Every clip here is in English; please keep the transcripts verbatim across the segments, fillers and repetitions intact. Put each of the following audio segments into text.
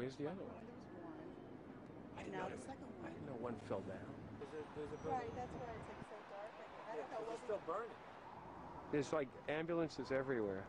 Where's the other one? There was one. I And didn't now know. the That, second I one. didn't know one fell down. There's a, there's a Right, building. that's why it's like so dark. I, I Yeah, don't know 'cause what it's we. still burning. There's like ambulances everywhere.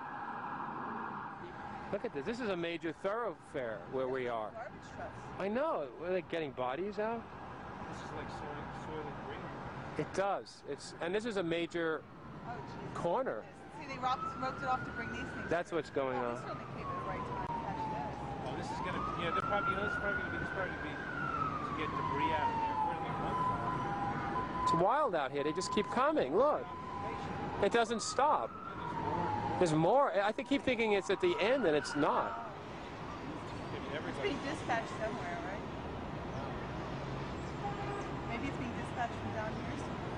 Look at this. This is a major thoroughfare where we are. Garbage trucks. I know. Are they getting bodies out? This is like soil, soil and green. It does. It's and this is a major Oh, jeez. corner. See, they rocked, smoked it off to bring these things. That's what's going oh, on. They certainly came at the right time to catch this. Oh, this is gonna. Yeah, they're probably. You know, this is probably gonna be. This is probably gonna be to get debris out of there. Where do we come from? It's wild out here. They just keep coming. Look. It doesn't stop. There's more. I think keep thinking it's at the end, and it's not. It's being dispatched somewhere, right? Maybe it's being dispatched from down here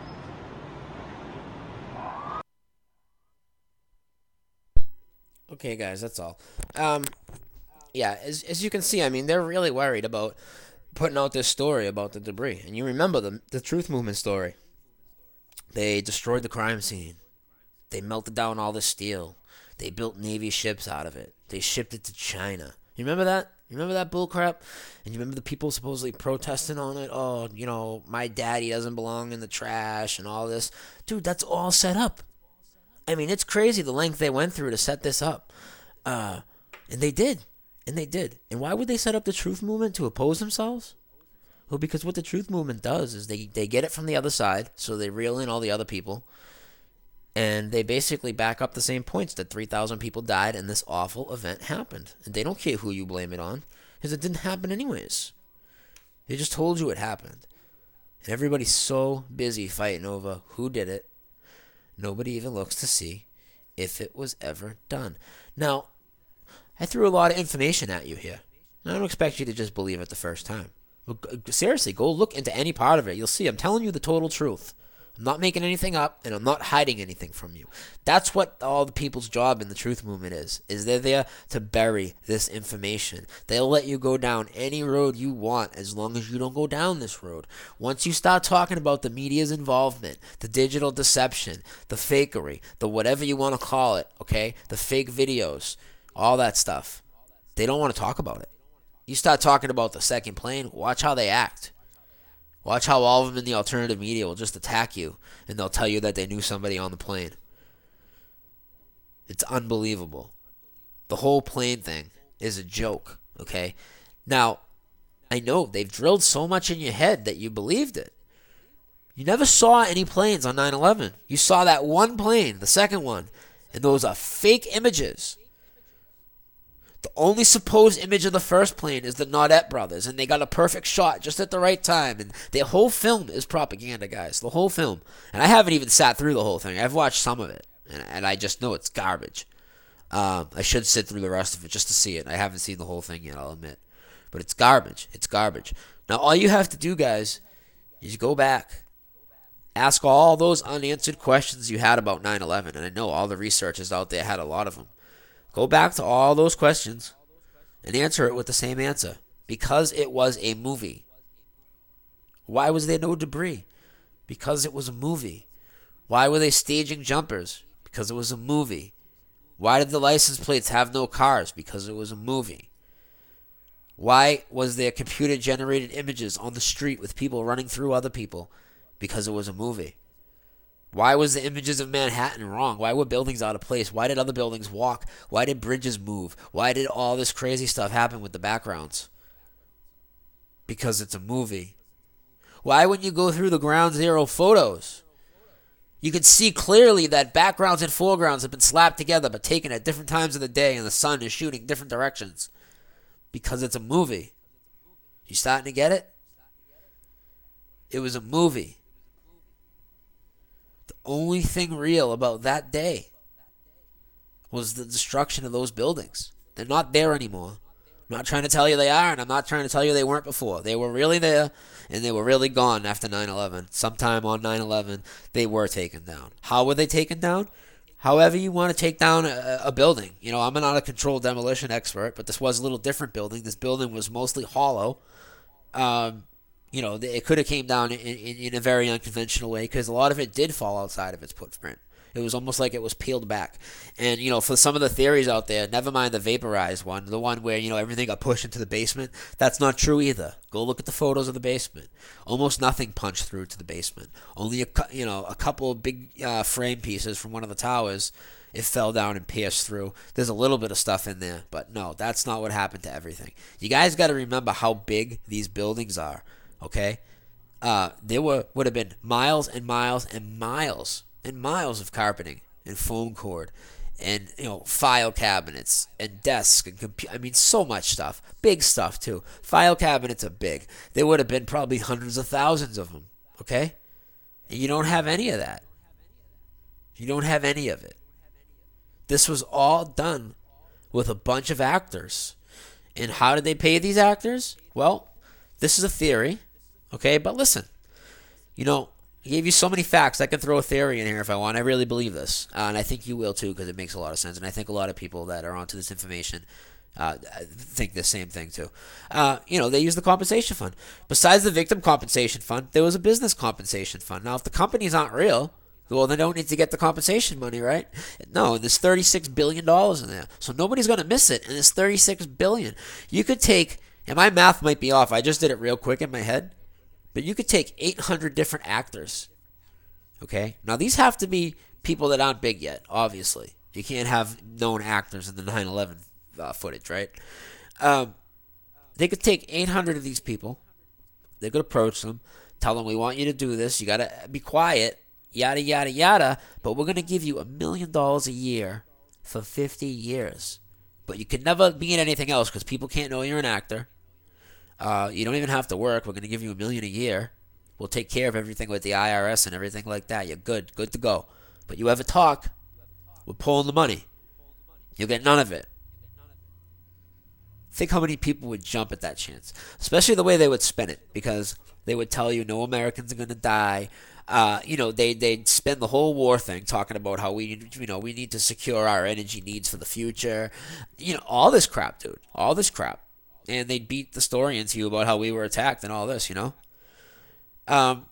somewhere. Okay, guys, that's all. Um, yeah, as as you can see, I mean, they're really worried about putting out this story about the debris. And you remember the the Truth Movement story. They destroyed the crime scene. They melted down all the steel. They built Navy ships out of it. They shipped it to China. You remember that? You remember that bullcrap? And you remember the people supposedly protesting on it? Oh, you know, my daddy doesn't belong in the trash and all this. Dude, that's all set up. I mean, it's crazy the length they went through to set this up. Uh, and they did. And they did. And why would they set up the Truth Movement to oppose themselves? Well, because what the Truth Movement does is they, they get it from the other side, so they reel in all the other people. And they basically back up the same points that three thousand people died and this awful event happened. And they don't care who you blame it on, because it didn't happen anyways. They just told you it happened. And everybody's so busy fighting over who did it, nobody even looks to see if it was ever done. Now, I threw a lot of information at you here. I don't expect you to just believe it the first time. Seriously, go look into any part of it. You'll see I'm telling you the total truth. I'm not making anything up, and I'm not hiding anything from you. That's what all the people's job in the Truth Movement is, is they're there to bury this information. They'll let you go down any road you want as long as you don't go down this road. Once you start talking about the media's involvement, the digital deception, the fakery, the whatever you want to call it, okay, the fake videos, all that stuff, they don't want to talk about it. You start talking about the second plane, watch how they act. Watch how all of them in the alternative media will just attack you, and they'll tell you that they knew somebody on the plane. It's unbelievable. The whole plane thing is a joke, okay? Now, I know they've drilled so much in your head that you believed it. You never saw any planes on nine eleven. You saw that one plane, the second one, and those are fake images. The only supposed image of the first plane is the Naudette brothers, and they got a perfect shot just at the right time. And the whole film is propaganda, guys. The whole film. And I haven't even sat through the whole thing. I've watched some of it, and, and I just know it's garbage. Um, I should sit through the rest of it just to see it. I haven't seen the whole thing yet, I'll admit. But it's garbage. It's garbage. Now, all you have to do, guys, is go back. Ask all those unanswered questions you had about nine eleven. And I know all the researchers out there had a lot of them. Go back to all those questions and answer it with the same answer. Because it was a movie. Why was there no debris? Because it was a movie. Why were they staging jumpers? Because it was a movie. Why did the license plates have no cars? Because it was a movie. Why was there computer-generated images on the street with people running through other people? Because it was a movie. Why was the images of Manhattan wrong? Why were buildings out of place? Why did other buildings walk? Why did bridges move? Why did all this crazy stuff happen with the backgrounds? Because it's a movie. Why when you go through the ground zero photos, you can see clearly that backgrounds and foregrounds have been slapped together but taken at different times of the day and the sun is shooting different directions? Because it's a movie. You starting to get it? It was a movie. The only thing real about that day was the destruction of those buildings. They're not there anymore. I'm not trying to tell you they are, and I'm not trying to tell you they weren't before. They were really there, and they were really gone after nine eleven. Sometime on nine eleven, they were taken down. How were they taken down? However you want to take down a, a building. You know, I'm not a controlled demolition expert, but this was a little different building. This building was mostly hollow. Um... You know, it could have came down in, in, in a very unconventional way because a lot of it did fall outside of its footprint. It was almost like it was peeled back. And, you know, for some of the theories out there, never mind the vaporized one, the one where, you know, everything got pushed into the basement, that's not true either. Go look at the photos of the basement. Almost nothing punched through to the basement. Only, a, you know, a couple of big uh, frame pieces from one of the towers, it fell down and pierced through. There's a little bit of stuff in there, but no, that's not what happened to everything. You guys got to remember how big these buildings are, okay? Uh, there were would have been miles and miles and miles and miles of carpeting and foam cord and, you know, file cabinets and desks and compu- I mean, so much stuff. Big stuff too. File cabinets are big. There would have been probably hundreds of thousands of them, okay? And you don't have any of that. You don't have any of it. This was all done with a bunch of actors. And how did they pay these actors? Well, this is a theory. Okay, but listen, you know, I gave you so many facts. I can throw a theory in here if I want. I really believe this. Uh, and I think you will too, because it makes a lot of sense. And I think a lot of people that are onto this information uh, think the same thing too. Uh, you know, they use the compensation fund. Besides the victim compensation fund, there was a business compensation fund. Now, if the companies aren't real, well, they don't need to get the compensation money, right? No, there's thirty-six billion dollars in there. So nobody's going to miss it. And it's thirty-six billion dollars. You could take, and my math might be off. I just did it real quick in my head. But you could take eight hundred different actors, okay? Now, these have to be people that aren't big yet, obviously. You can't have known actors in the nine eleven uh, footage, right? Um, they could take eight hundred of these people. They could approach them, tell them, we want you to do this. You got to be quiet, yada, yada, yada. But we're going to give you a million dollars a year for fifty years. But you can never be in anything else because people can't know you're an actor. Uh, you don't even have to work. We're going to give you a million a year. We'll take care of everything with the I R S and everything like that. You're good. Good to go. But you ever talk, we're pulling the money. You'll get none of it. Think how many people would jump at that chance. Especially the way they would spin it. Because they would tell you no Americans are going to die. Uh, you know, they, they'd spend the whole war thing talking about how we, you know, we need to secure our energy needs for the future. You know, all this crap, dude. All this crap. And they'd beat the story into you about how we were attacked and all this, you know? Um,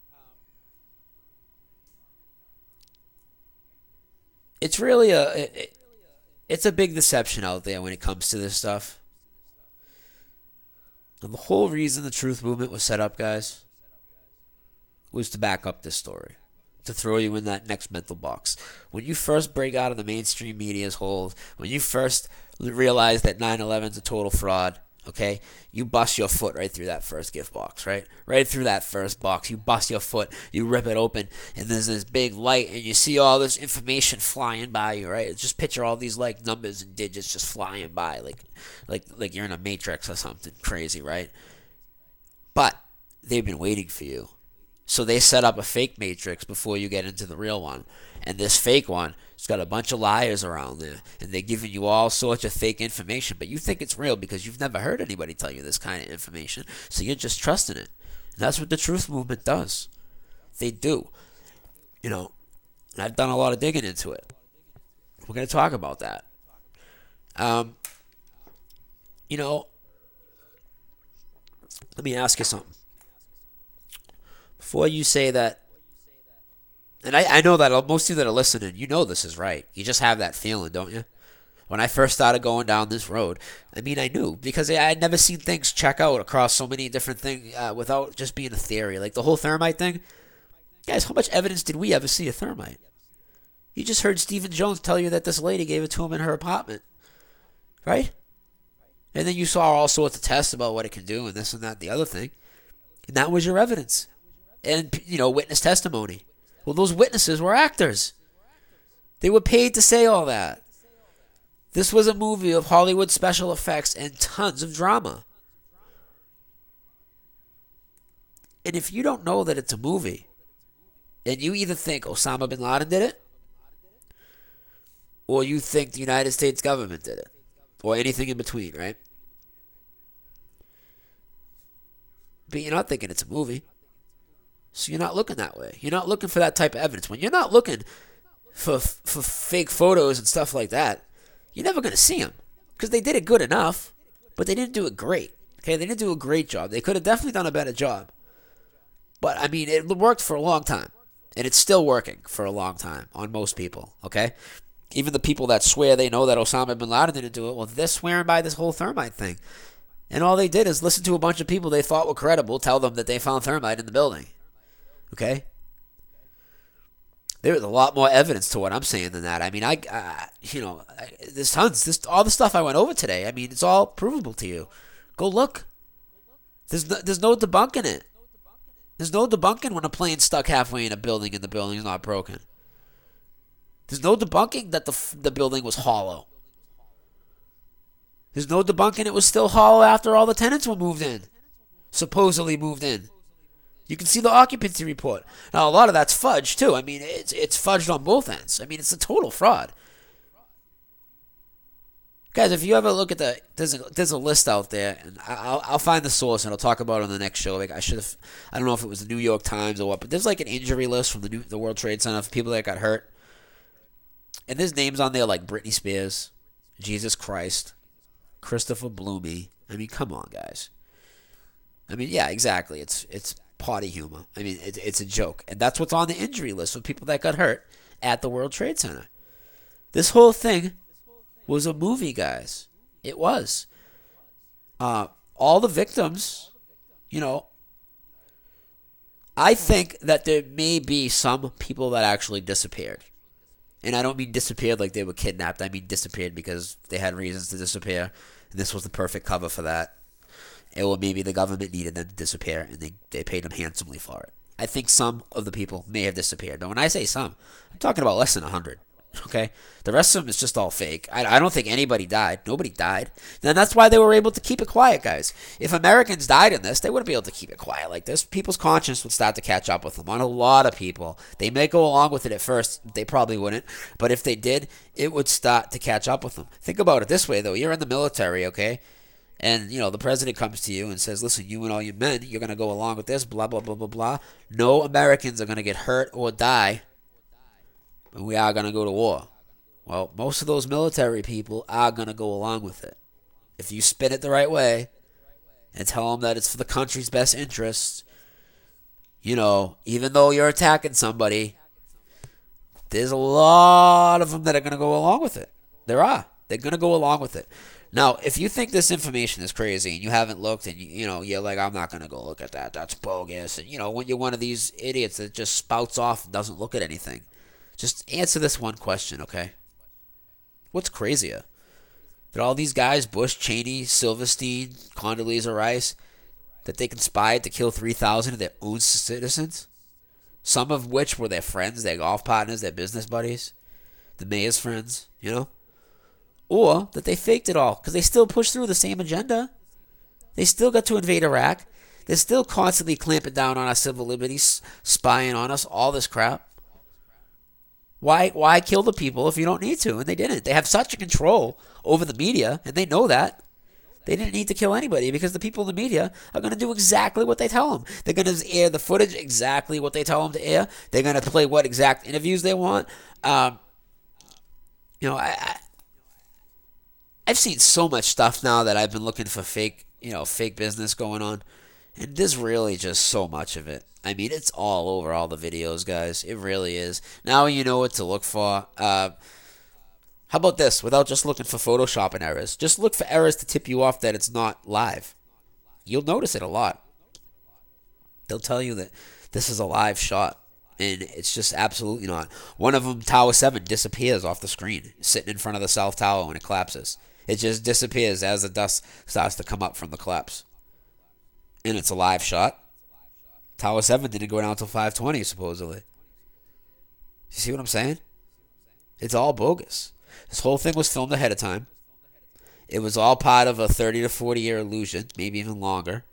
it's really a... It, it's a big deception out there when it comes to this stuff. And the whole reason the Truth Movement was set up, guys, was to back up this story. To throw you in that next mental box. When you first break out of the mainstream media's hold, when you first realize that nine eleven is a total fraud, okay, you bust your foot right through that first gift box, right? Right through that first box. You bust your foot, you rip it open, and there's this big light, and you see all this information flying by you, right? Just picture all these, like, numbers and digits just flying by, like, like, like you're in a matrix or something crazy, right? But they've been waiting for you. So they set up a fake matrix before you get into the real one. And this fake one, it's got a bunch of liars around there. And they're giving you all sorts of fake information. But you think it's real because you've never heard anybody tell you this kind of information. So you're just trusting it. And that's what the Truth Movement does. They do. You know, and I've done a lot of digging into it. We're going to talk about that. Um, you know, let me ask you something. Before you say that, and I, I know that most of you that are listening, you know this is right. You just have that feeling, don't you? When I first started going down this road, I mean, I knew because I had never seen things check out across so many different things uh, without just being a theory. Like the whole thermite thing. Guys, how much evidence did we ever see of thermite? You just heard Stephen Jones tell you that this lady gave it to him in her apartment. Right? And then you saw all sorts of tests about what it can do and this and that and the other thing. And that was your evidence. And, you know, witness testimony. Well, those witnesses were actors. They were paid to say all that. This was a movie of Hollywood special effects and tons of drama. And if you don't know that it's a movie, then you either think Osama bin Laden did it, or you think the United States government did it, or anything in between, right? But you're not thinking it's a movie. So you're not looking that way. You're not looking for that type of evidence. When you're not looking for for fake photos and stuff like that, you're never going to see them. Because they did it good enough, but they didn't do it great. Okay, they didn't do a great job. They could have definitely done a better job. But, I mean, it worked for a long time. And it's still working for a long time on most people, okay? Even the people that swear they know that Osama bin Laden didn't do it, well, they're swearing by this whole thermite thing. And all they did is listen to a bunch of people they thought were credible tell them that they found thermite in the building. Okay? There was a lot more evidence to what I'm saying than that. I mean, I, uh, you know, I, there's tons. This, all the stuff I went over today, I mean, it's all provable to you. Go look. There's no, there's no debunking it. There's no debunking when a plane's stuck halfway in a building and the building's not broken. There's no debunking that the the building was hollow. There's no debunking it was still hollow after all the tenants were moved in. Supposedly moved in. You can see the occupancy report. Now, a lot of that's fudge, too. I mean, it's it's fudged on both ends. I mean, it's a total fraud. Guys, if you ever look at the, there's a, there's a list out there, and I'll I'll find the source and I'll talk about it on the next show. Like I should have, I don't know if it was the New York Times or what, but there's like an injury list from the New, the World Trade Center for people that got hurt, and there's names on there like Britney Spears, Jesus Christ, Christopher Bloomey. I mean, come on, guys. I mean, yeah, exactly. It's it's potty humor. I mean, it, it's a joke, and that's what's on the injury list for people that got hurt at the World Trade Center. This whole thing was a movie, guys. It was. Uh, all the victims, you know, I think that there may be some people that actually disappeared. And I don't mean disappeared like they were kidnapped. I mean disappeared because they had reasons to disappear. And this was the perfect cover for that. Or maybe the government needed them to disappear and they, they paid them handsomely for it. I think some of the people may have disappeared. Now, when I say some, I'm talking about less than one hundred. Okay? The rest of them is just all fake. I, I don't think anybody died. Nobody died. And that's why they were able to keep it quiet, guys. If Americans died in this, they wouldn't be able to keep it quiet like this. People's conscience would start to catch up with them on a lot of people. They may go along with it at first. They probably wouldn't. But if they did, it would start to catch up with them. Think about it this way, though. You're in the military, okay? And, you know, the president comes to you and says, listen, you and all your men, you're going to go along with this, blah, blah, blah, blah, blah. No Americans are going to get hurt or die. But we are going to go to war. Well, most of those military people are going to go along with it. If you spin it the right way and tell them that it's for the country's best interests, you know, even though you're attacking somebody, there's a lot of them that are going to go along with it. There are. They're going to go along with it. Now, if you think this information is crazy and you haven't looked and, you, you know, you're like, I'm not going to go look at that. That's bogus. And, you know, when you're one of these idiots that just spouts off and doesn't look at anything, just answer this one question, okay? What's crazier? That all these guys, Bush, Cheney, Silverstein, Condoleezza Rice, that they conspired to kill three thousand of their own citizens? Some of which were their friends, their golf partners, their business buddies, the mayor's friends, you know? Or that they faked it all because they still pushed through the same agenda. They still got to invade Iraq. They're still constantly clamping down on our civil liberties, spying on us, all this crap. Why why kill the people if you don't need to? And they didn't. They have such a control over the media, and they know that. They didn't need to kill anybody because the people in the media are going to do exactly what they tell them. They're going to air the footage exactly what they tell them to air. They're going to play what exact interviews they want. Um, you know, I, I, I've seen so much stuff now that I've been looking for fake, you know, fake business going on. And there's really just so much of it. I mean, it's all over all the videos, guys. It really is. Now you know what to look for. Uh, how about this? Without just looking for Photoshop and errors. Just look for errors to tip you off that it's not live. You'll notice it a lot. They'll tell you that this is a live shot. And it's just absolutely not. One of them, Tower seven, disappears off the screen. Sitting in front of the South Tower when it collapses. It just disappears as the dust starts to come up from the collapse. And it's a live shot. Tower seven didn't go down until five twenty, supposedly. You see what I'm saying? It's all bogus. This whole thing was filmed ahead of time. It was all part of a thirty to forty year illusion, maybe even longer.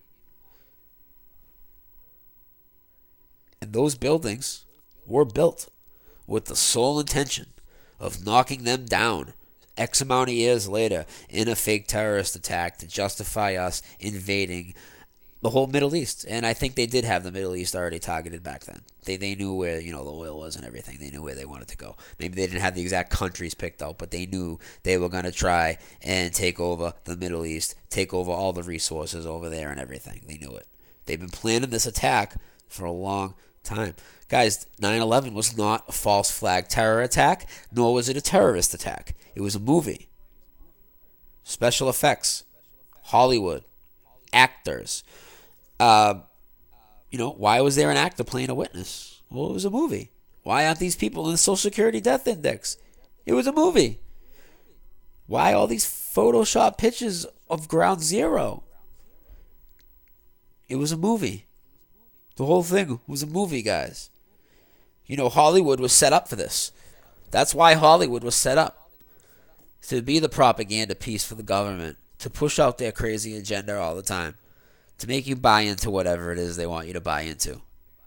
And those buildings were built with the sole intention of knocking them down X amount of years later in a fake terrorist attack to justify us invading the whole Middle East. And I think they did have the Middle East already targeted back then. They they knew where, you know, the oil was and everything. They knew where they wanted to go. Maybe they didn't have the exact countries picked out, but they knew they were going to try and take over the Middle East, take over all the resources over there and everything. They knew it. They've been planning this attack for a long time. Guys, nine eleven was not a false flag terror attack, nor was it a terrorist attack. It was a movie. Special effects, Hollywood, actors. Uh, you know, why was there an actor playing a witness? Well, it was a movie. Why aren't these people in the Social Security Death Index? It was a movie. Why all these Photoshop pictures of Ground Zero? It was a movie. The whole thing was a movie, guys. You know, Hollywood was set up for this. That's why Hollywood was set up. To be the propaganda piece for the government. To push out their crazy agenda all the time. To make you buy into whatever it is they want you to buy into.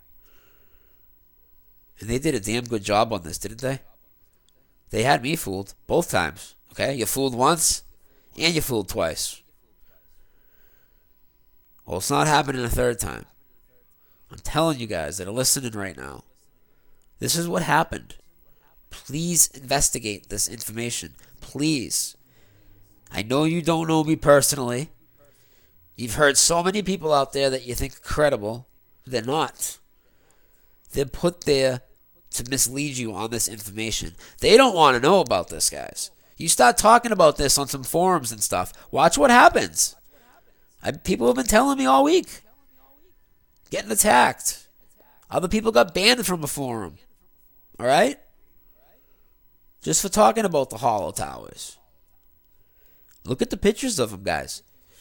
And they did a damn good job on this, didn't they? They had me fooled both times. Okay? You fooled once and you fooled twice. Well, it's not happening a third time. I'm telling you guys that are listening right now. This is what happened. Please investigate this information. Please. I know you don't know me personally. You've heard so many people out there that you think are credible. They're not. They're put there to mislead you on this information. They don't want to know about this, guys. You start talking about this on some forums and stuff. Watch what happens. I, people have been telling me all week. Getting attacked. Other people got banned from a forum. Alright? Just for talking about the Hollow Towers. Look at the pictures of them, guys.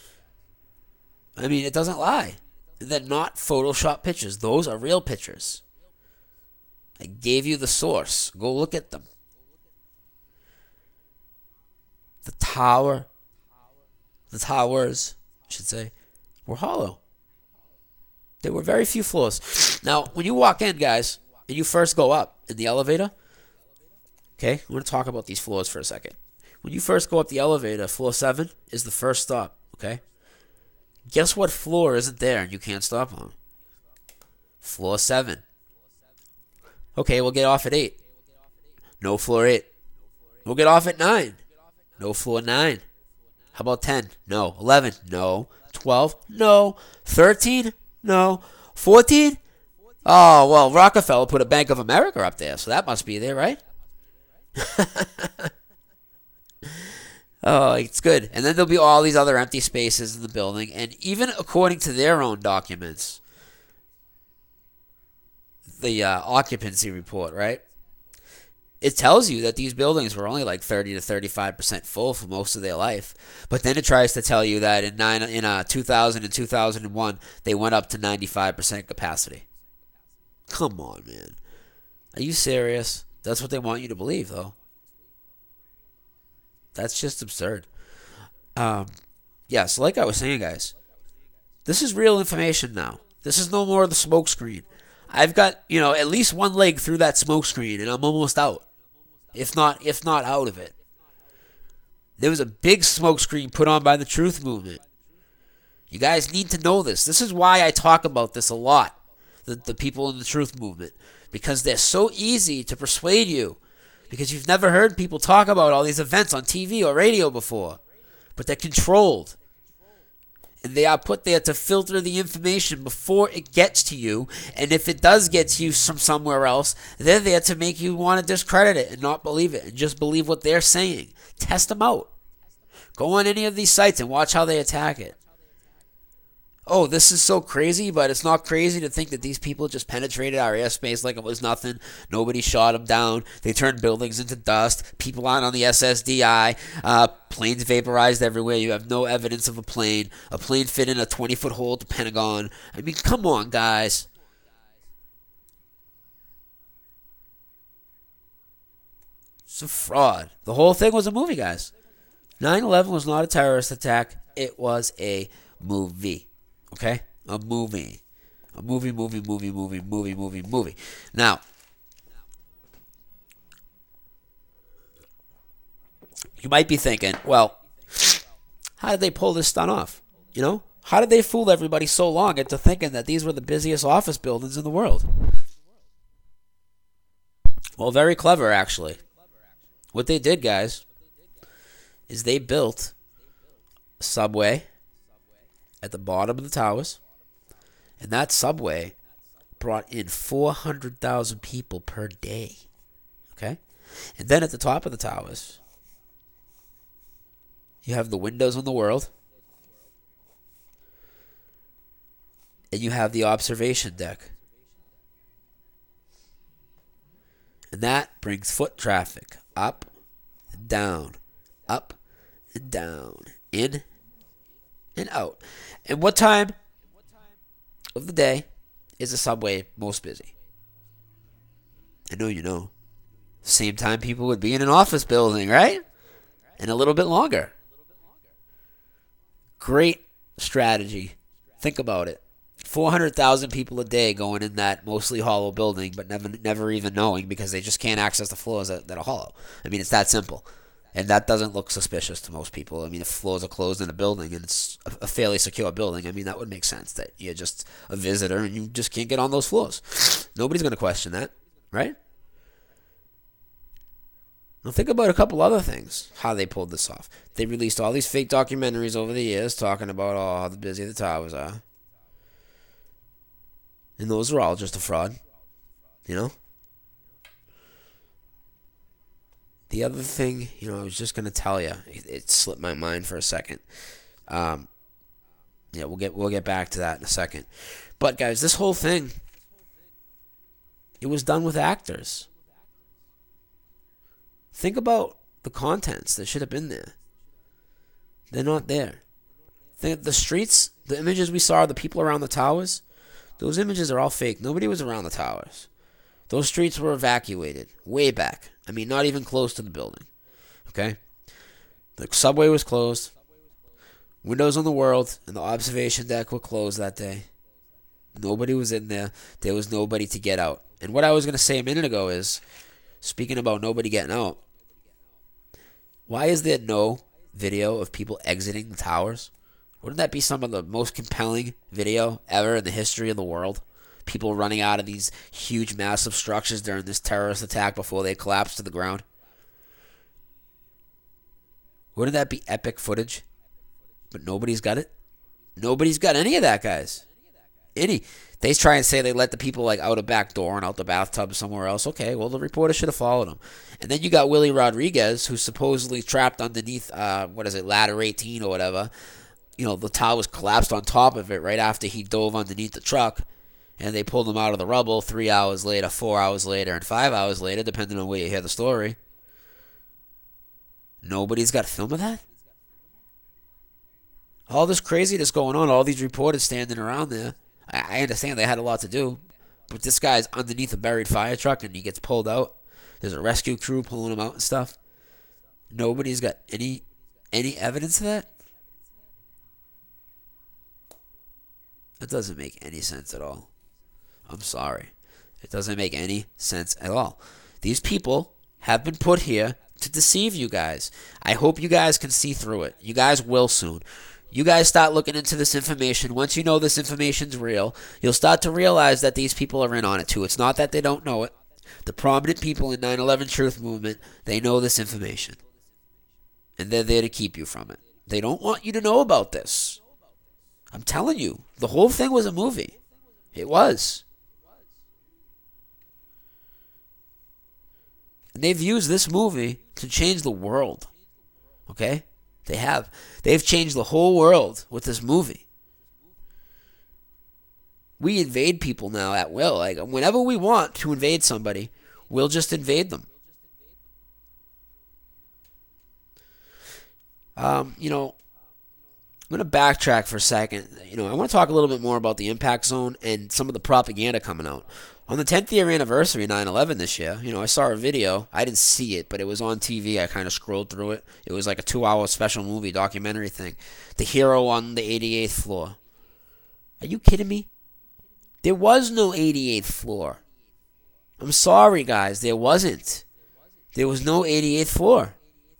I mean, it doesn't lie. They're not Photoshop pictures. Those are real pictures. I gave you the source. Go look at them. The tower, the towers, I should say, were hollow. There were very few floors. Now, when you walk in, guys, and you first go up in the elevator, okay, I'm going to talk about these floors for a second. When you first go up the elevator, floor seven is the first stop, okay? Guess what floor isn't there and you can't stop on? Floor seven. Okay, we'll get off at eight. No floor eight. We'll get off at nine. No floor nine. How about ten? No. eleven? No. twelve? No. thirteen? No. fourteen? Oh, well, Rockefeller put a Bank of America up there, so that must be there, right? Oh, it's good. And then there'll be all these other empty spaces in the building. And even according to their own documents, the uh, occupancy report, right? It tells you that these buildings were only like thirty to thirty-five percent full for most of their life. But then it tries to tell you that in nine, in uh, two thousand and two thousand one, they went up to ninety-five percent capacity. Come on, man. Are you serious? That's what they want you to believe, though. That's just absurd. Um, yeah, so like I was saying, guys, this is real information now. This is no more the smoke screen. I've got, you know, at least one leg through that smoke screen, and I'm almost out. If not, if not out of it. There was a big smoke screen put on by the Truth Movement. You guys need to know this. This is why I talk about this a lot, the, the people in the Truth Movement. Because they're so easy to persuade you. Because you've never heard people talk about all these events on T V or radio before. But they're controlled. And they are put there to filter the information before it gets to you. And if it does get to you from somewhere else, they're there to make you want to discredit it and not believe it. And just believe what they're saying. Test them out. Go on any of these sites and watch how they attack it. Oh, this is so crazy, but it's not crazy to think that these people just penetrated our airspace like it was nothing. Nobody shot them down. They turned buildings into dust. People aren't on the S S D I. Uh, planes vaporized everywhere. You have no evidence of a plane. A plane fit in a twenty-foot hole at the Pentagon. I mean, come on, guys. It's a fraud. The whole thing was a movie, guys. nine eleven was not a terrorist attack. It was a movie. Okay? A movie. A movie, movie, movie, movie, movie, movie, movie. Now, you might be thinking, well, how did they pull this stunt off? You know? How did they fool everybody so long into thinking that these were the busiest office buildings in the world? Well, very clever, actually. What they did, guys, is they built a subway at the bottom of the towers, and that subway brought in four hundred thousand people per day. Okay? And then at the top of the towers, you have the windows on the world. And you have the observation deck. And that brings foot traffic up and down, up and down, in and out. And what time of the day is the subway most busy? I know you know. Same time people would be in an office building, right? And a little bit longer. Great strategy. Think about it. four hundred thousand people a day going in that mostly hollow building, but never never even knowing because they just can't access the floors that, that are hollow. I mean, it's that simple. And that doesn't look suspicious to most people. I mean, if floors are closed in a building and it's a, a fairly secure building, I mean, that would make sense that you're just a visitor and you just can't get on those floors. Nobody's going to question that, right? Now think about a couple other things, how they pulled this off. They released all these fake documentaries over the years talking about oh, how busy the towers are. And those are all just a fraud, you know? The other thing, you know, I was just going to tell you, it, it slipped my mind for a second. Um, yeah, we'll get we'll get back to that in a second. But guys, this whole thing, it was done with actors. Think about the contents that should have been there. They're not there. Think the streets, the images we saw, the people around the towers, those images are all fake. Nobody was around the towers. Those streets were evacuated way back. I mean, not even close to the building. Okay? The subway was closed. Windows on the world and the observation deck were closed that day. Nobody was in there. There was nobody to get out. And what I was going to say a minute ago is, speaking about nobody getting out, why is there no video of people exiting the towers? Wouldn't that be some of the most compelling video ever in the history of the world? People running out of these huge, massive structures during this terrorist attack before they collapse to the ground. Wouldn't that be epic footage? But nobody's got it. Nobody's got any of that, guys. Any. They try and say they let the people like out a back door and out the bathtub somewhere else. Okay, well, the reporter should have followed them. And then you got Willie Rodriguez, who's supposedly trapped underneath, uh, what is it, ladder eighteen or whatever. You know, the towers collapsed on top of it right after he dove underneath the truck. And they pulled him out of the rubble three hours later, four hours later, and five hours later, depending on where you hear the story. Nobody's got film of that? All this craziness going on, all these reporters standing around there. I, I understand they had a lot to do, but this guy's underneath a buried fire truck and he gets pulled out. There's a rescue crew pulling him out and stuff. Nobody's got any any evidence of that? That doesn't make any sense at all. I'm sorry. It doesn't make any sense at all. These people have been put here to deceive you guys. I hope you guys can see through it. You guys will soon. You guys start looking into this information. Once you know this information's real, you'll start to realize that these people are in on it too. It's not that they don't know it. The prominent people in nine eleven Truth Movement, they know this information. And they're there to keep you from it. They don't want you to know about this. I'm telling you, the whole thing was a movie. It was. And they've used this movie to change the world. Okay? They have. They've changed the whole world with this movie. We invade people now at will. Like, whenever we want to invade somebody, we'll just invade them. Um, you know, I'm going to backtrack for a second. You know, I want to talk a little bit more about the impact zone and some of the propaganda coming out. On the tenth year anniversary of nine eleven this year, you know, I saw a video. I didn't see it, but it was on T V. I kind of scrolled through it. It was like a two-hour special movie documentary thing. The hero on the eighty-eighth floor. Are you kidding me? There was no eighty-eighth floor. I'm sorry, guys. There wasn't. There was no eighty-eighth floor.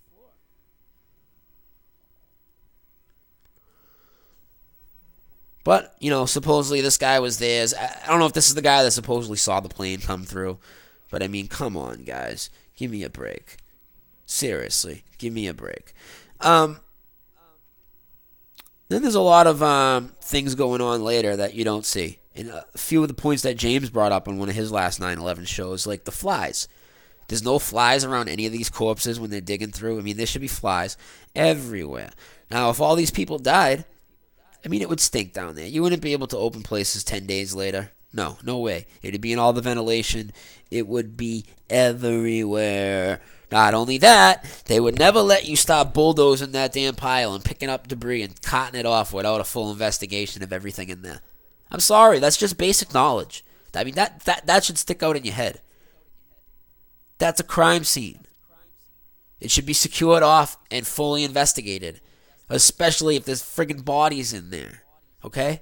But, you know, supposedly this guy was there. I don't know if this is the guy that supposedly saw the plane come through. But, I mean, come on, guys. Give me a break. Seriously. Give me a break. Um, then there's a lot of um, things going on later that you don't see. And a few of the points that James brought up on one of his last nine eleven shows, like the flies. There's no flies around any of these corpses when they're digging through. I mean, there should be flies everywhere. Now, if all these people died, I mean, it would stink down there. You wouldn't be able to open places ten days later. No, no way. It'd be in all the ventilation. It would be everywhere. Not only that, they would never let you stop bulldozing that damn pile and picking up debris and cotton it off without a full investigation of everything in there. I'm sorry, that's just basic knowledge. I mean, that, that, that should stick out in your head. That's a crime scene. It should be secured off and fully investigated, especially if there's friggin' bodies in there. Okay?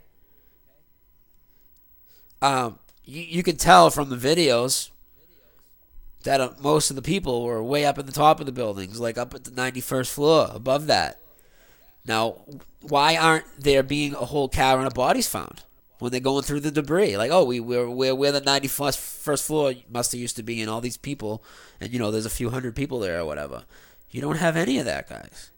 Um, you, you can tell from the videos that uh, most of the people were way up at the top of the buildings, like up at the ninety-first floor, above that. Now, why aren't there being a whole caravan of bodies found when they're going through the debris? Like, oh, we, we're, we're where the ninety-first first floor must have used to be, and all these people, and, you know, there's a few hundred people there or whatever. You don't have any of that, guys.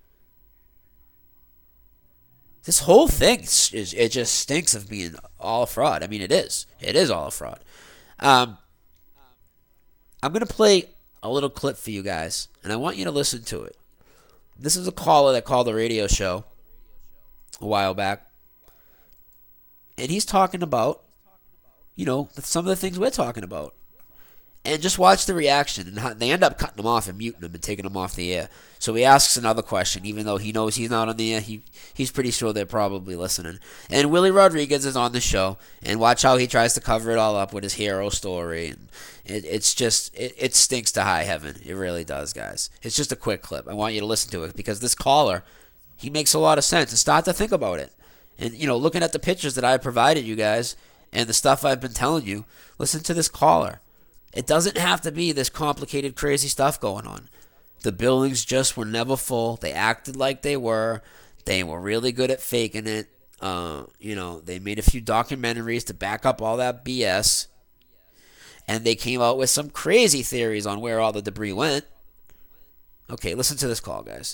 This whole thing, is, it just stinks of being all a fraud. I mean, it is. It is all a fraud. Um, I'm going to play a little clip for you guys, and I want you to listen to it. This is a caller that called the radio show a while back, and he's talking about, you know, some of the things we're talking about. And just watch the reaction. And how, they end up cutting him off and muting him and taking him off the air. So he asks another question, even though he knows he's not on the air. He he's pretty sure they're probably listening. And Willie Rodriguez is on the show. And watch how he tries to cover it all up with his hero story. And it, it's just it, it stinks to high heaven. It really does, guys. It's just a quick clip. I want you to listen to it because this caller, he makes a lot of sense. And start to think about it. And you know, looking at the pictures that I provided you guys and the stuff I've been telling you, listen to this caller. It doesn't have to be this complicated, crazy stuff going on. The buildings just were never full. They acted like they were. They were really good at faking it. Uh, you know, they made a few documentaries to back up all that B S. And they came out with some crazy theories on where all the debris went. Okay, listen to this call, guys.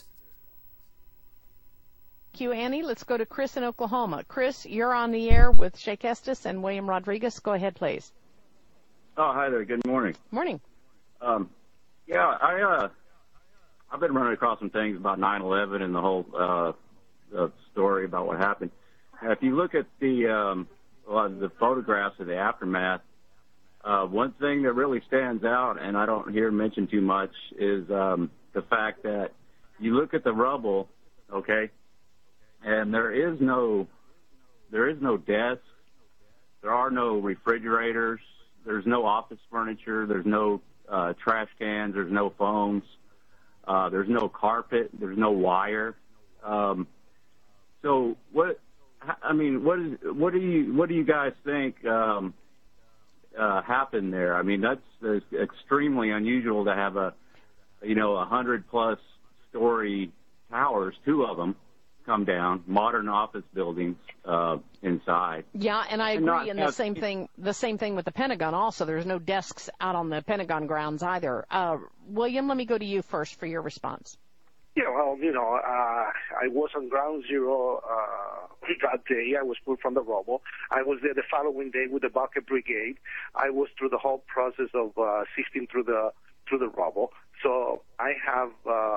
Thank you, Annie. Let's go to Chris in Oklahoma. Chris, you're on the air with Shea Estes and William Rodriguez. Go ahead, please. Oh, hi there. Good morning. Morning. Um, yeah, I, uh, I've been running across some things about nine eleven and the whole uh, the story about what happened. And if you look at the um, well, the photographs of the aftermath, uh, one thing that really stands out, and I don't hear mentioned too much, is um, the fact that you look at the rubble, okay, and there is no there is no desk, there are no refrigerators. There's no office furniture. There's no uh, trash cans. There's no phones. Uh, there's no carpet. There's no wire. Um, so what? I mean, what is? What do you? What do you guys think um, uh, happened there? I mean, that's, that's extremely unusual to have a, you know, a hundred plus story towers, two of them, come down, modern office buildings uh, inside. Yeah, and I And agree. not And the have- same thing, the same thing with the Pentagon. Also, there's no desks out on the Pentagon grounds either. Uh, William, let me go to you first for your response. Yeah, well, you know, uh, I was on ground zero uh, that day. I was pulled from the rubble. I was there the following day with the bucket brigade. I was through the whole process of uh, sifting through the through the rubble. So I have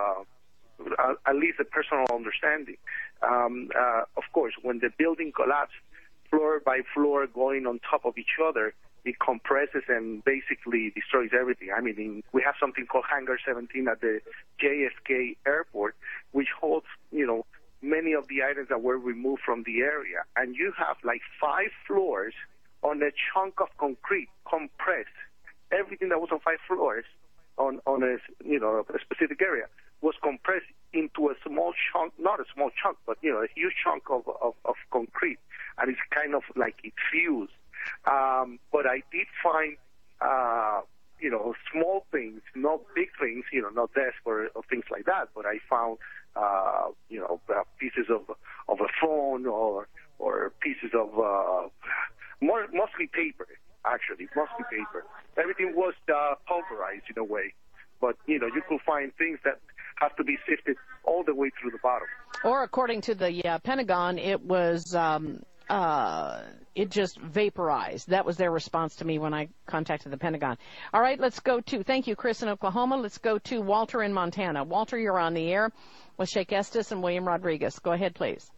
uh, at least a personal understanding. Um, uh, of course, when the building collapsed, floor by floor, going on top of each other, it compresses and basically destroys everything. I mean, in, we have something called Hangar seventeen at the J F K airport, which holds, you know, many of the items that were removed from the area. And you have like five floors on a chunk of concrete compressed. Everything that was on five floors on, on a, you know, a specific area was compressed into a small chunk, not a small chunk, but, you know, a huge chunk of, of, of concrete. And it's kind of like it fused. Um, but I did find, uh, you know, small things, not big things, you know, not desks or, or things like that. But I found, uh, you know, uh, pieces of of a phone or or pieces of uh, more, mostly paper, actually, mostly paper. Everything was uh, pulverized in a way. But, you know, you could find things that have to be sifted all the way through the bottom. Or according to the uh, Pentagon, it was um, uh, it just vaporized. That was their response to me when I contacted the Pentagon. All right, let's go to, thank you, Chris in Oklahoma. Let's go to Walter in Montana. Walter, you're on the air with Sheikh Estes and William Rodriguez. Go ahead, please.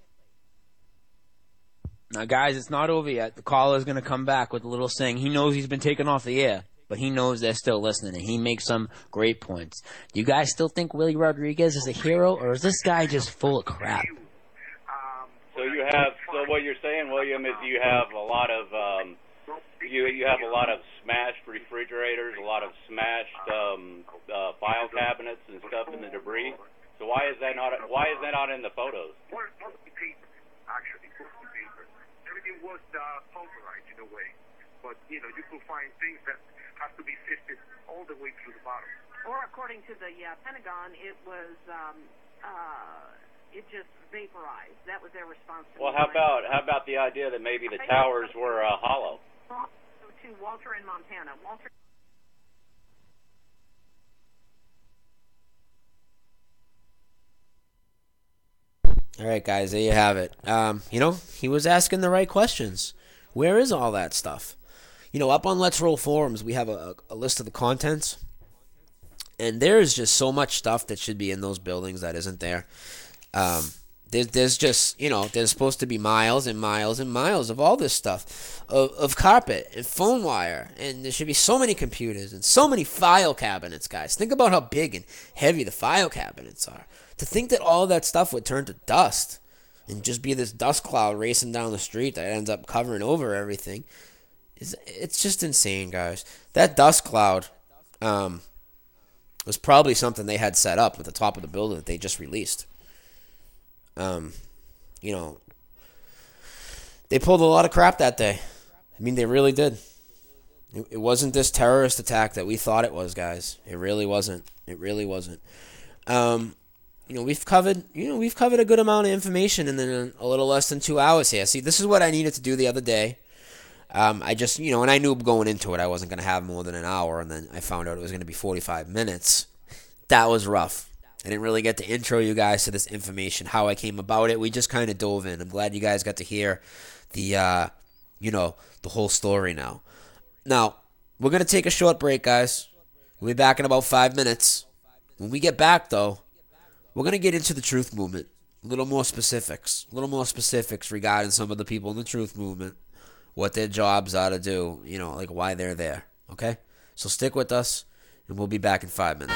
Now, guys, it's not over yet. The caller's going to come back with a little saying he knows he's been taken off the air, but he knows they're still listening, and he makes some great points. Do you guys still think Willie Rodriguez is a hero, or is this guy just full of crap? So you have, so what you're saying, William, is you have a lot of, um, you you have a lot of smashed refrigerators, a lot of smashed um, uh, file cabinets and stuff in the debris. So why is that not? Why is that not in the photos? Actually, everything was uh, pulverized in a way, but you know you could find things that have to be sifted all the way through the bottom. Or according to the uh, Pentagon, it was um, uh, it just vaporized. That was their response. To well, how about how about the idea that maybe the towers were uh, hollow? To Walter in Montana. Walter. All right, guys, there you have it. Um, you know, he was asking the right questions. Where is all that stuff? You know, up on Let's Roll forums, we have a, a list of the contents, and there is just so much stuff that should be in those buildings that isn't there. Um, there's, there's just, you know, there's supposed to be miles and miles and miles of all this stuff, of, of carpet and phone wire, and there should be so many computers and so many file cabinets, guys. Think about how big and heavy the file cabinets are. To think that all that stuff would turn to dust and just be this dust cloud racing down the street that ends up covering over everything, is it's just insane, guys. That dust cloud um, was probably something they had set up at the top of the building that they just released. Um, you know, they pulled a lot of crap that day. I mean, they really did. It, it wasn't this terrorist attack that we thought it was, guys. It really wasn't. It really wasn't. Um... You know, we've covered, you know, we've covered a good amount of information in a little less than two hours here. See, this is what I needed to do the other day. Um, I just, you know, and I knew going into it I wasn't going to have more than an hour, and then I found out it was going to be forty-five minutes. That was rough. I didn't really get to intro you guys to this information, how I came about it. We just kind of dove in. I'm glad you guys got to hear the, uh, you know, the whole story now. Now, we're going to take a short break, guys. We'll be back in about five minutes. When we get back, though, we're going to get into the truth movement, a little more specifics, a little more specifics regarding some of the people in the truth movement, what their jobs are to do, you know, like why they're there, okay? So stick with us, and we'll be back in five minutes.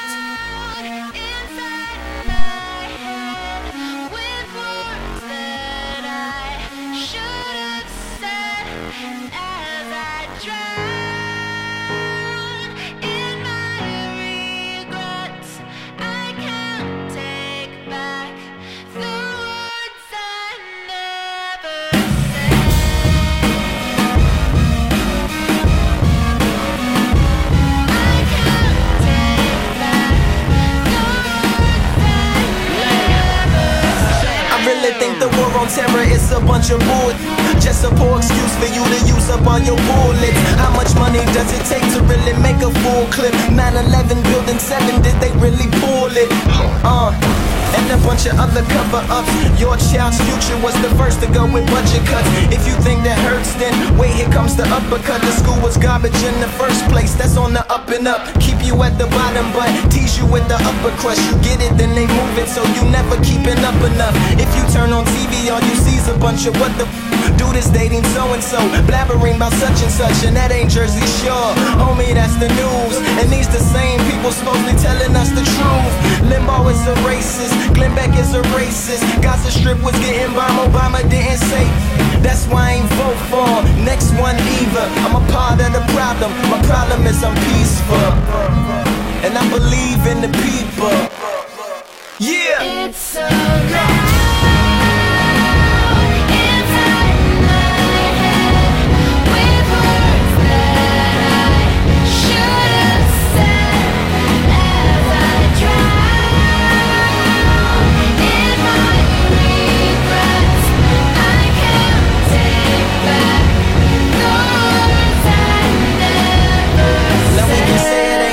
Terror, it's a bunch of bull. Just a poor excuse for you to use up all your bullets. How much money does it take to really make a full clip? nine eleven Building seven, did they really pull it? Uh, and a bunch of other cover-ups. Your child's future was the first to go with budget cuts. If you think that hurts, then wait, here comes the uppercut. The school was garbage in the first place. That's on the up and up. Keep you at the bottom, but tease you with the upper crust. You get it, then they move it, so you never keeping up enough. If you turn on T V, all you see's a bunch of what the f- do this dating so-and-so, blabbering about such and such, and that ain't Jersey Shore. Homie, that's the news, and these the same people supposedly telling us the truth. Limbaugh is a racist, Glenn Beck is a racist, Gaza Strip was getting bombed, Obama didn't say. That's why I ain't vote for next one either. I'm a part of the problem, my problem is I'm peaceful, and I believe in the people. Yeah! It's alright.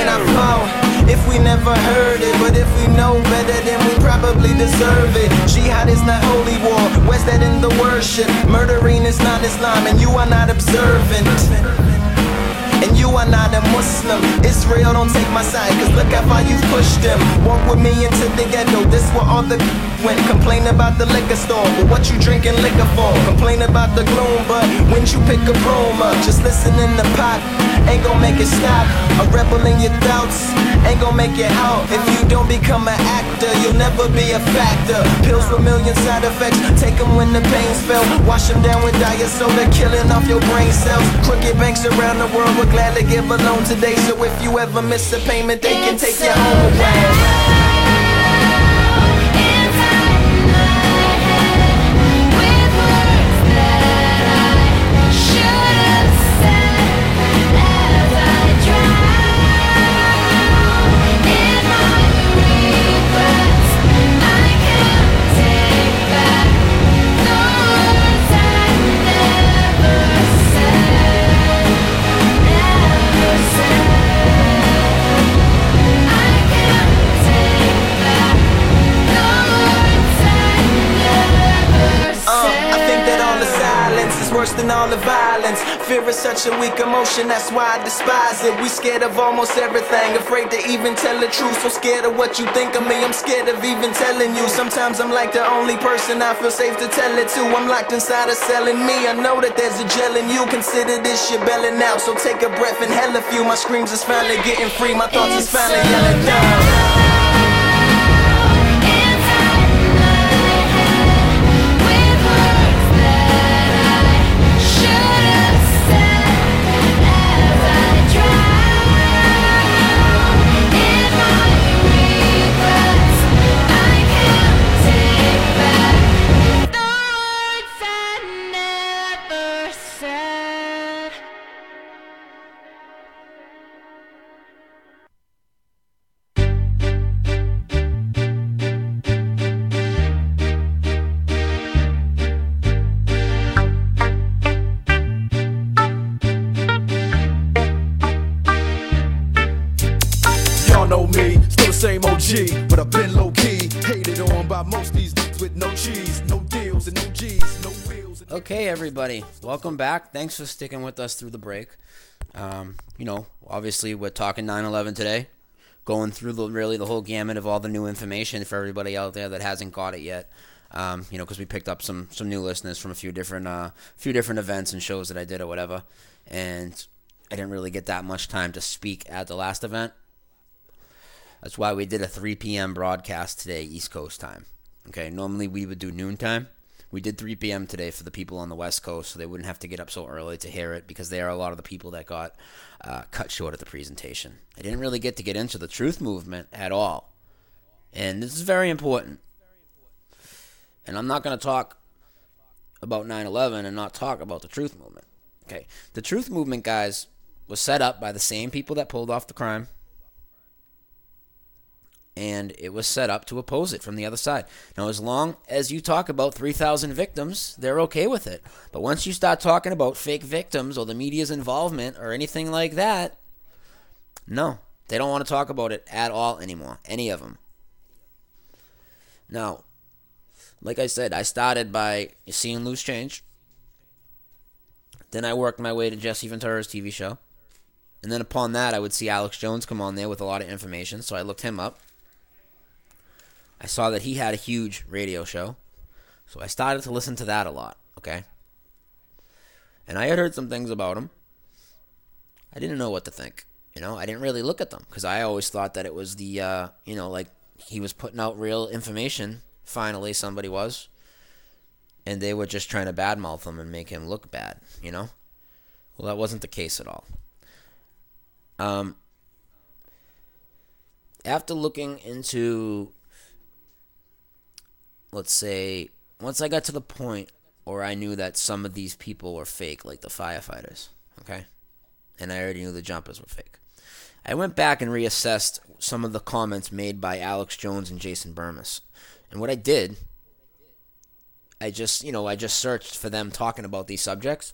Never heard it, but if we know better, then we probably deserve it. She worship. Murdering is not Islam, and you are not observant. And you are not a Muslim. Israel, don't take my side, cause look how far you've pushed them. Walk with me into the ghetto, this where all the went. Complain about the liquor store, but what you drinking liquor for? Complain about the gloom, but when you pick a broom up, just listen in the pot, ain't gon' make it stop. A rebel in your doubts, ain't gon' make it out. If you don't become an actor, you'll never be a factor. Pills with million side effects, take them when the pain's felt. Wash them down with diet soda, killing off your brain cells. Crooked banks around the world would gladly give a loan today. So if you ever miss a payment, they can take your home away. Worse than all the violence. Fear is such a weak emotion, that's why I despise it. We scared of almost everything, afraid to even tell the truth. So scared of what you think of me, I'm scared of even telling you. Sometimes I'm like the only person I feel safe to tell it to. I'm locked inside a cell in me, I know that there's a gel in you. Consider this your belling out, so take a breath and hell a few. My screams is finally getting free, my thoughts is finally yelling down. Same O G, but I've been low key, hated on by most these with no cheese, no deals and no G's, no wheels. Okay, everybody, welcome back. Thanks for sticking with us through the break. Um, you know, obviously we're talking nine eleven today, going through the really the whole gamut of all the new information for everybody out there that hasn't got it yet. Um, you know, because we picked up some some new listeners from a few different uh, few different events and shows that I did or whatever, and I didn't really get that much time to speak at the last event. That's why we did a three p.m. broadcast today, East Coast time. Okay, normally we would do noontime. We did three p.m. today for the people on the West Coast, so they wouldn't have to get up so early to hear it, because they are a lot of the people that got uh, cut short at the presentation. I didn't really get to get into the truth movement at all, and this is very important. And I'm not going to talk about nine eleven and not talk about the truth movement. Okay, the truth movement, guys, was set up by the same people that pulled off the crime. And it was set up to oppose it from the other side. Now, as long as you talk about three thousand victims, they're okay with it. But once you start talking about fake victims or the media's involvement or anything like that, no, they don't want to talk about it at all anymore, any of them. Now, like I said, I started by seeing Loose Change. Then I worked my way to Jesse Ventura's T V show. And then upon that, I would see Alex Jones come on there with a lot of information, so I looked him up. I saw that he had a huge radio show, so I started to listen to that a lot, okay? And I had heard some things about him. I didn't know what to think, you know? I didn't really look at them, because I always thought that it was the, uh, you know, like, he was putting out real information, finally somebody was, and they were just trying to badmouth him and make him look bad, you know? Well, that wasn't the case at all. Um, after looking into... Let's say, once I got to the point where I knew that some of these people were fake, like the firefighters, okay? And I already knew the jumpers were fake. I went back and reassessed some of the comments made by Alex Jones and Jason Burmis. And what I did, I just, you know, I just searched for them talking about these subjects.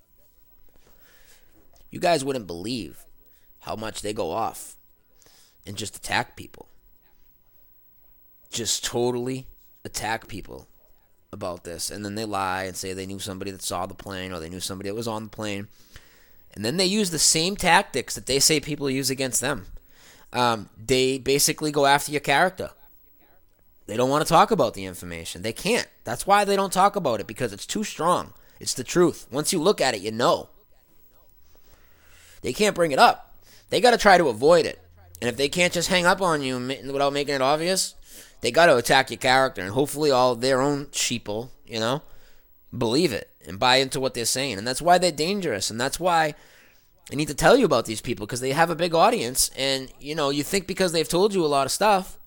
You guys wouldn't believe how much they go off and just attack people. Just totally attack people about this, and then they lie and say they knew somebody that saw the plane or they knew somebody that was on the plane. And then they use the same tactics that they say people use against them. Um, they basically go after your character. They don't want to talk about the information. They can't. That's why they don't talk about it, because it's too strong. It's the truth. Once you look at it, you know. They can't bring it up. They got to try to avoid it. And if they can't just hang up on you without making it obvious, they got to attack your character. And hopefully all their own sheeple, you know, believe it and buy into what they're saying. And that's why they're dangerous. And that's why I need to tell you about these people, because they have a big audience. And, you know, you think because they've told you a lot of stuff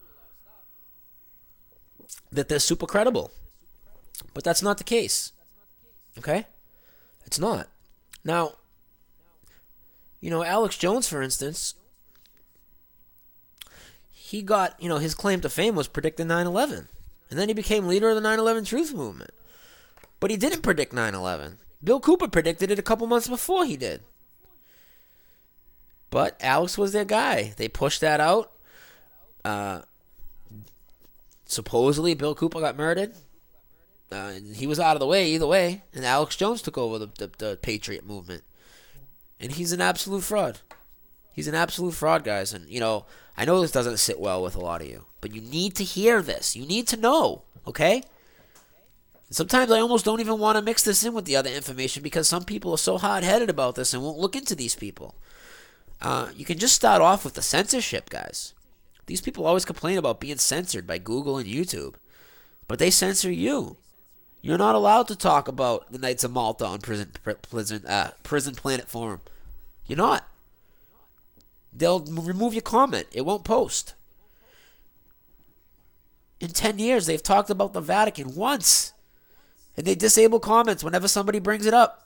that they're super credible. But that's not the case. Okay? It's not. Now, you know, Alex Jones, for instance, he got, you know, his claim to fame was predicting nine eleven. And then he became leader of the nine eleven Truth Movement. But he didn't predict nine eleven. Bill Cooper predicted it a couple months before he did. But Alex was their guy. They pushed that out. Uh, supposedly, Bill Cooper got murdered. Uh, he was out of the way either way. And Alex Jones took over the, the, the Patriot movement. And he's an absolute fraud. He's an absolute fraud, guys. And, you know, I know this doesn't sit well with a lot of you. But you need to hear this. You need to know, okay? Sometimes I almost don't even want to mix this in with the other information, because some people are so hard-headed about this and won't look into these people. Uh, you can just start off with the censorship, guys. These people always complain about being censored by Google and YouTube. But they censor you. You're not allowed to talk about the Knights of Malta on Prison, prison, uh, prison Planet Forum. You're not. They'll remove your comment. It won't post. In ten years, they've talked about the Vatican once. And they disable comments whenever somebody brings it up.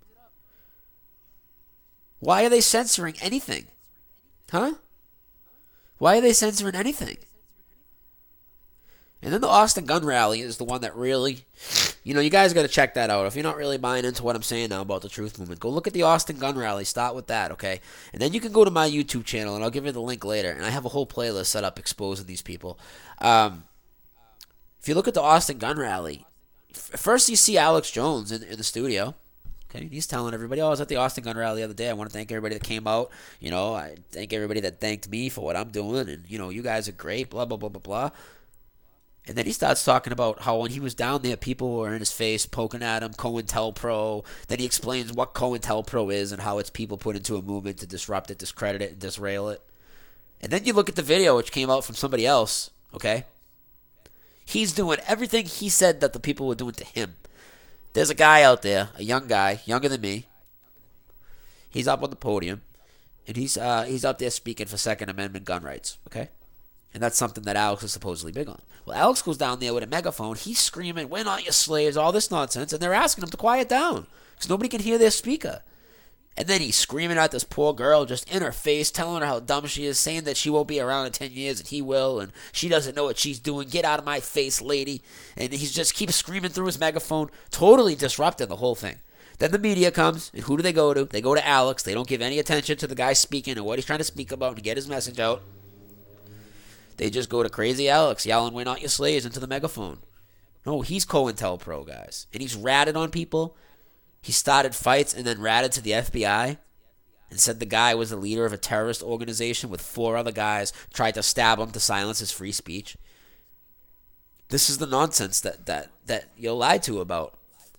Why are they censoring anything? Huh? Why are they censoring anything? And then the Austin gun rally is the one that really, you know, you guys got to check that out. If you're not really buying into what I'm saying now about the Truth Movement, go look at the Austin gun rally. Start with that, okay? And then you can go to my YouTube channel, and I'll give you the link later. And I have a whole playlist set up exposing these people. Um, if you look at the Austin gun rally, f- first you see Alex Jones in, in the studio. Okay, he's telling everybody, oh, I was at the Austin gun rally the other day. I want to thank everybody that came out. You know, I thank everybody that thanked me for what I'm doing. And, you know, you guys are great, blah, blah, blah, blah, blah. And then he starts talking about how when he was down there, people were in his face, poking at him, COINTELPRO. Then he explains what COINTELPRO is and how it's people put into a movement to disrupt it, discredit it, and disrail it. And then you look at the video, which came out from somebody else, okay? He's doing everything he said that the people were doing to him. There's a guy out there, a young guy, younger than me. He's up on the podium, and he's uh, he's up there speaking for Second Amendment gun rights, okay? And that's something that Alex is supposedly big on. Well, Alex goes down there with a megaphone. He's screaming, we're not your slaves, all this nonsense. And they're asking him to quiet down because nobody can hear their speaker. And then he's screaming at this poor girl just in her face, telling her how dumb she is, saying that she won't be around in ten years and he will. And she doesn't know what she's doing. Get out of my face, lady. And he just keeps screaming through his megaphone, totally disrupting the whole thing. Then the media comes, and who do they go to? They go to Alex. They don't give any attention to the guy speaking and what he's trying to speak about and get his message out. They just go to crazy Alex yelling, we're not your slaves, into the megaphone. No, he's COINTELPRO, guys. And he's ratted on people. He started fights and then ratted to the F B I and said the guy was the leader of a terrorist organization with four other guys, tried to stab him to silence his free speech. This is the nonsense that, that, that you're lied to about.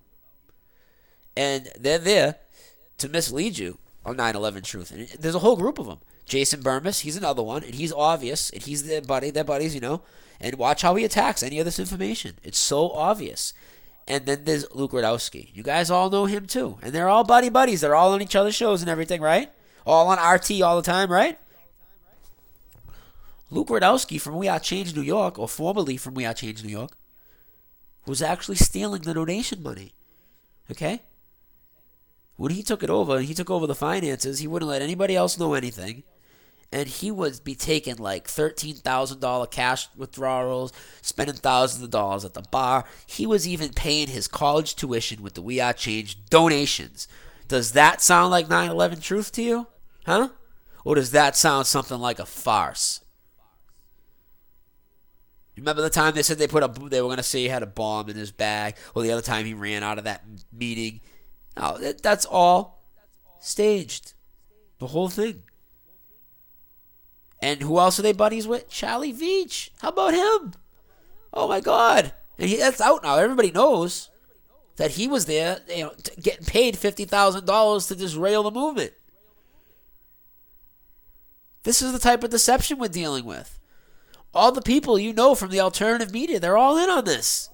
And they're there to mislead you on nine eleven Truth. And there's a whole group of them. Jason Burmis, he's another one, and he's obvious, and he's their buddy, their buddies, you know. And watch how he attacks any of this information. It's so obvious. And then there's Luke Rudkowski. You guys all know him too. And they're all buddy buddies. They're all on each other's shows and everything, right? All on R T all the time, right? Luke Rudkowski from We Are Change New York, or formerly from We Are Change New York, was actually stealing the donation money. Okay? When he took it over, and he took over the finances, he wouldn't let anybody else know anything. And he would be taking like thirteen thousand dollars cash withdrawals, spending thousands of dollars at the bar. He was even paying his college tuition with the We Are Change donations. Does that sound like nine eleven Truth to you? Huh? Or does that sound something like a farce? Remember the time they said they put a they were going to say he had a bomb in his bag, or the other time he ran out of that meeting? No, that, that's all staged. The whole thing. And who else are they buddies with? Charlie Veach. How about him? Oh my God! And he, that's out now. Everybody knows that he was there, you know, t- getting paid fifty thousand dollars to disrail the movement. This is the type of deception we're dealing with. All the people you know from the alternative media, they're all in on this.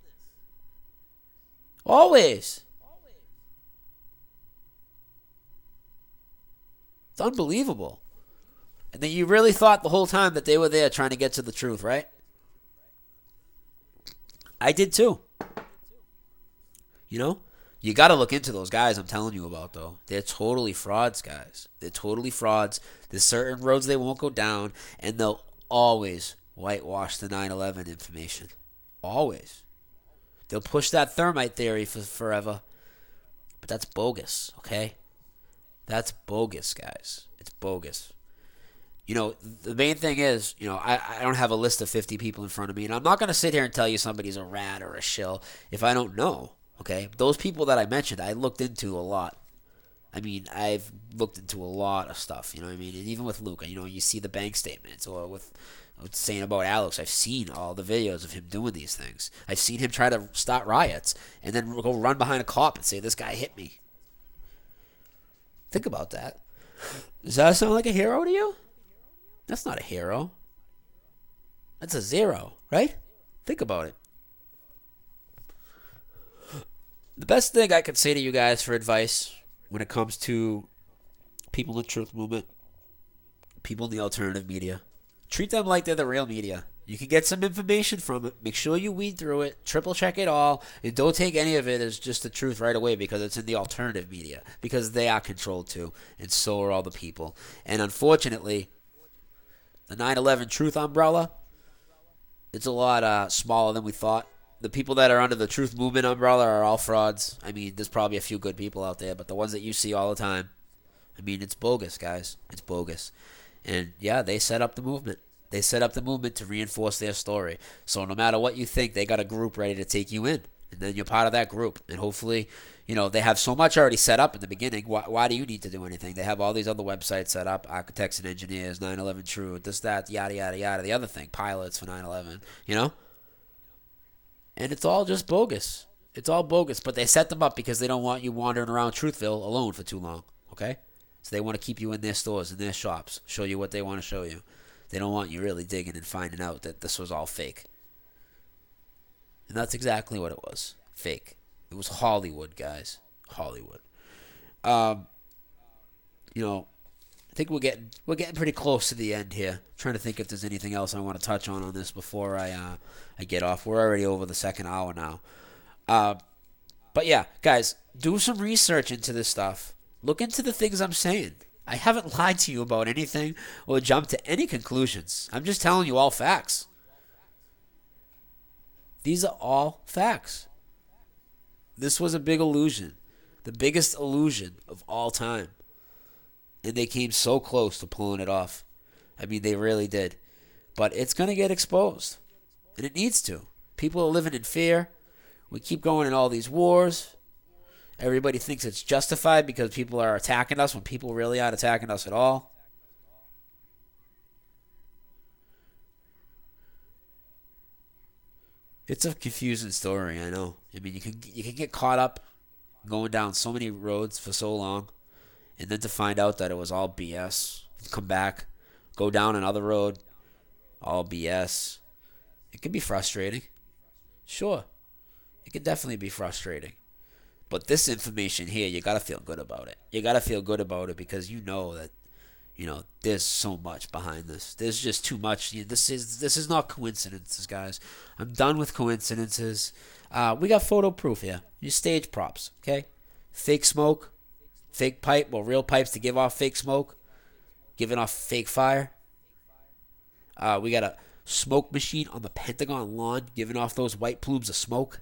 Always. It's unbelievable. And then you really thought the whole time that they were there trying to get to the truth, right? I did too. You know? You got to look into those guys I'm telling you about, though. They're totally frauds, guys. They're totally frauds. There's certain roads they won't go down, and they'll always whitewash the nine eleven information. Always. They'll push that thermite theory for forever. But that's bogus, okay? That's bogus, guys. It's bogus. You know, the main thing is, you know, I, I don't have a list of fifty people in front of me, and I'm not going to sit here and tell you somebody's a rat or a shill if I don't know, okay? Those people that I mentioned, I looked into a lot. I mean, I've looked into a lot of stuff, you know what I mean? And even with Luke, you know, you see the bank statements, or with, with saying about Alex, I've seen all the videos of him doing these things. I've seen him try to start riots and then go run behind a cop and say, this guy hit me. Think about that. Does that sound like a hero to you? That's not a hero. That's a zero, right? Think about it. The best thing I can say to you guys for advice when it comes to people in the truth movement, people in the alternative media, treat them like they're the real media. You can get some information from it. Make sure you weed through it. Triple check it all. And don't take any of it as just the truth right away, because it's in the alternative media. Because they are controlled too. And so are all the people. And unfortunately, the nine eleven truth umbrella, it's a lot uh, smaller than we thought. The people that are under the truth movement umbrella are all frauds. I mean, there's probably a few good people out there, but the ones that you see all the time, I mean, it's bogus, guys. It's bogus. And yeah, they set up the movement. They set up the movement to reinforce their story. So no matter what you think, they got a group ready to take you in. And then you're part of that group. And hopefully, you know, they have so much already set up in the beginning. Why, why do you need to do anything? They have all these other websites set up, architects and engineers, nine eleven Truth, this, that, yada, yada, yada. The other thing, pilots for nine eleven, you know? And it's all just bogus. It's all bogus. But they set them up because they don't want you wandering around Truthville alone for too long, okay? So they want to keep you in their stores, in their shops, show you what they want to show you. They don't want you really digging and finding out that this was all fake. And that's exactly what it was. Fake. It was Hollywood, guys. Hollywood. Um, you know, I think we're getting we're getting pretty close to the end here. I'm trying to think if there's anything else I want to touch on on this before I uh, I get off. We're already over the second hour now. Uh, but yeah, guys, do some research into this stuff. Look into the things I'm saying. I haven't lied to you about anything or jumped to any conclusions. I'm just telling you all facts. These are all facts. This was a big illusion. The biggest illusion of all time. And they came so close to pulling it off. I mean, they really did. But it's going to get exposed. And it needs to. People are living in fear. We keep going in all these wars. Everybody thinks it's justified because people are attacking us when people really aren't attacking us at all. It's a confusing story, I know. I mean, you can you can get caught up going down so many roads for so long, and then to find out that it was all B S, come back, go down another road, all B S. It can be frustrating. Sure. It can definitely be frustrating. But this information here, you got to feel good about it. You got to feel good about it because you know that, you know, there's so much behind this. There's just too much. This is this is not coincidences, guys. I'm done with coincidences. Uh, we got photo proof here. You stage props, okay? Fake smoke, fake pipe, well, real pipes to give off fake smoke, giving off fake fire. Uh, we got a smoke machine on the Pentagon lawn giving off those white plumes of smoke.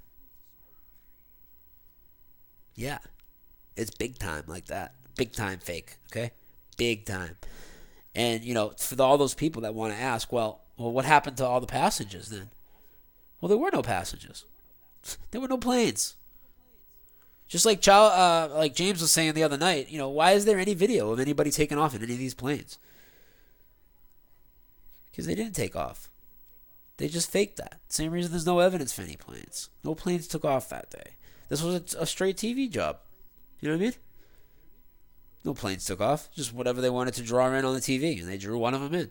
Yeah, it's big time like that. Big time fake, okay? Big time. And, you know, for all those people that want to ask, well, Well, what happened to all the passages then? Well, there were no passages. There were no planes. Just like Chow, uh, like James was saying the other night, you know, why is there any video of anybody taking off in any of these planes? Because they didn't take off. They just faked that. Same reason there's no evidence for any planes. No planes took off that day. This was a, a straight T V job. You know what I mean? No planes took off. Just whatever they wanted to draw in on the T V, and they drew one of them in.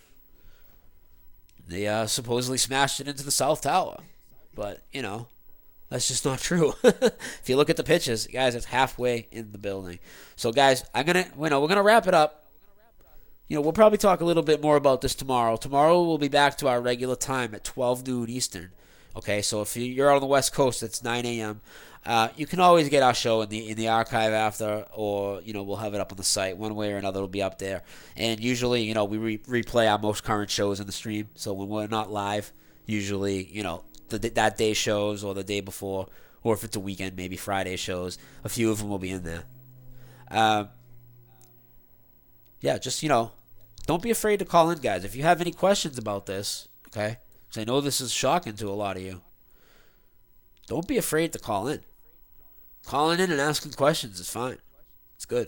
They uh, supposedly smashed it into the South Tower. But, you know, that's just not true. If you look at the pictures, guys, it's halfway in the building. So, guys, I'm gonna, you know, we're gonna wrap it up. You know, we'll probably talk a little bit more about this tomorrow. Tomorrow we'll be back to our regular time at twelve noon Eastern. Okay, so if you're on the West Coast, it's nine a.m. Uh, you can always get our show in the in the archive after, or you know we'll have it up on the site. One way or another, it'll be up there. And usually, you know, we re- replay our most current shows in the stream. So when we're not live, usually, you know, the that day shows or the day before, or if it's a weekend, maybe Friday shows. A few of them will be in there. Um, yeah, just you know, don't be afraid to call in, guys. If you have any questions about this, okay, because I know this is shocking to a lot of you. Don't be afraid to call in. Calling in and asking questions is fine. It's good.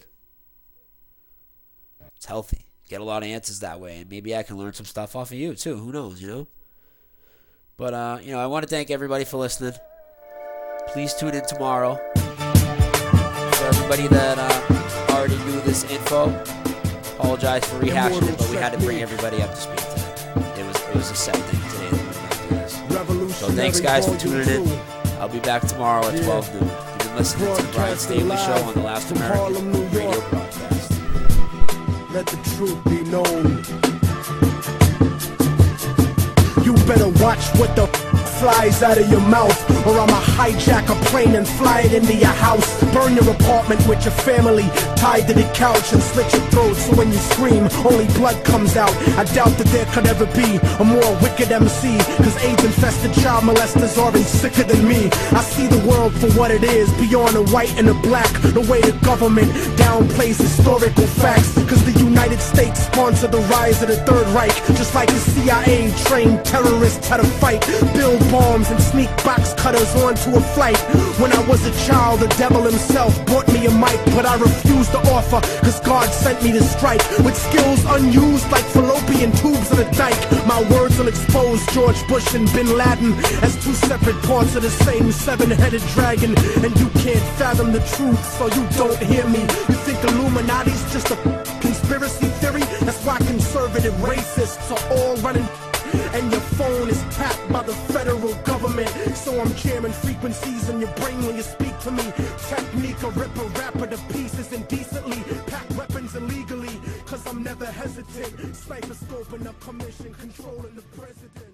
It's healthy. Get a lot of answers that way, and maybe I can learn some stuff off of you too. Who knows, you know? But, uh, you know, I want to thank everybody for listening. Please tune in tomorrow. For everybody that uh, already knew this info, apologize for rehashing it, but we had to bring everybody up to speed today. It was, it was a set thing today that we were going to do this. So thanks, guys, for tuning in. I'll be back tomorrow at twelve noon. You've been listening to the Brian Staley Show on the Last American Radio Broadcast. Let the truth be known. You better watch what the flies out of your mouth, or I'ma hijack a plane and fly it into your house. Burn your apartment with your family tied to the couch and slit your throat so when you scream, only blood comes out. I doubt that there could ever be a more wicked M C, cause AIDS-infested child molesters are even sicker than me. I see the world for what it is, beyond the white and the black. The way the government downplays historical facts, cause the United States sponsored the rise of the Third Reich, just like the C I A trained terrorists had to fight. Build bombs and sneak box cutters onto a flight. When I was a child, the devil himself brought me a mic, but I refused to offer, cause God sent me to strike with skills unused like fallopian tubes in a dike. My words will expose George Bush and Bin Laden as two separate parts of the same seven-headed dragon, and you can't fathom the truth, so you don't hear me. You think Illuminati's just a conspiracy theory? That's why conservative racists are all running, and your phone is tapped by the federal government. So I'm jamming frequencies in your brain when you speak to me. Technique, a rip a rapper to pieces indecently. Pack weapons illegally, cause I'm never hesitant. Sniper scoping up commission, controlling the president.